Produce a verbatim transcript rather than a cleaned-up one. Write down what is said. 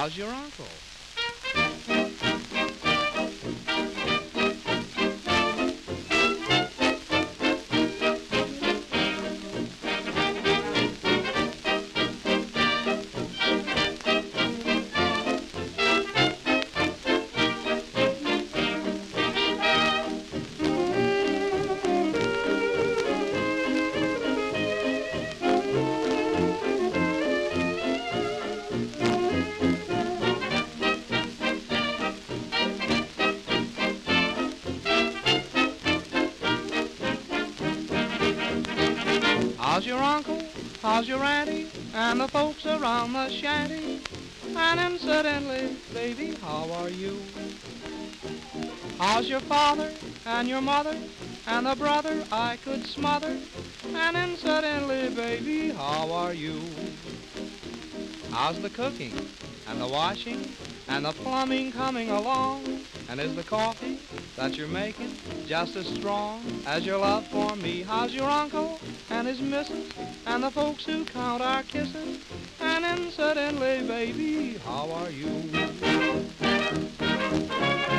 how's your uncle? How's your uncle? How's your auntie? And the folks around the shanty? And incidentally, baby, how are you? How's your father and your mother? And the brother I could smother? And incidentally, baby, how are you? How's the cooking and the washing and the plumbing coming along? And is the coffee that you're making just as strong as your love for me? How's your uncle and his missus and the folks who count our kisses? And incidentally, baby, how are you?